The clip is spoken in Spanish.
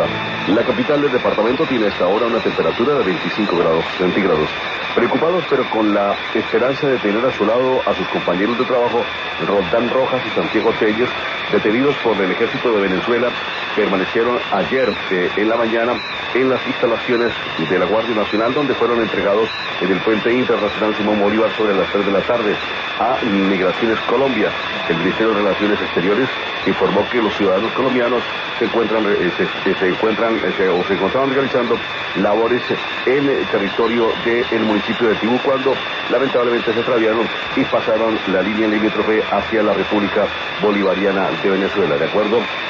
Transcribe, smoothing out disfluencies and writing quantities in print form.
Buenaventura. La capital del departamento tiene hasta ahora una temperatura de 25 grados centígrados. Preocupados pero con la esperanza de tener a su lado a sus compañeros de trabajo, Roldán Rojas y Santiago Telles, detenidos por el ejército de Venezuela, permanecieron ayer en la mañana en las instalaciones de la Guardia Nacional, donde fueron entregados en el puente internacional Simón Bolívar sobre las 3 de la tarde a Migraciones Colombia. El Ministerio de Relaciones Exteriores informó que los ciudadanos colombianos se encontraban realizando labores en el territorio del municipio de Tibú, cuando lamentablemente se extraviaron y pasaron la línea limítrofe hacia la República Bolivariana de Venezuela. De acuerdo